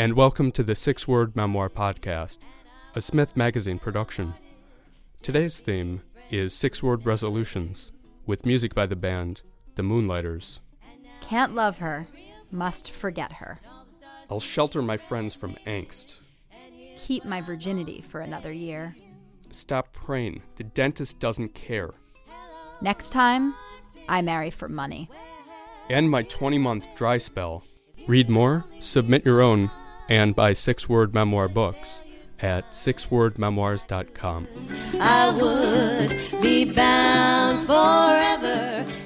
and welcome to the Six Word Memoir Podcast, a Smith Magazine production. Today's theme is six-word resolutions, with music by the band The Moonlighters. Can't love her, must forget her. I'll shelter my friends from angst. Keep my virginity for another year. Stop praying, the dentist doesn't care. Next time, I marry for money. End my 20-month dry spell. Read more, submit your own, and buy six-word memoir books at sixwordmemoirs.com. I would be bound forever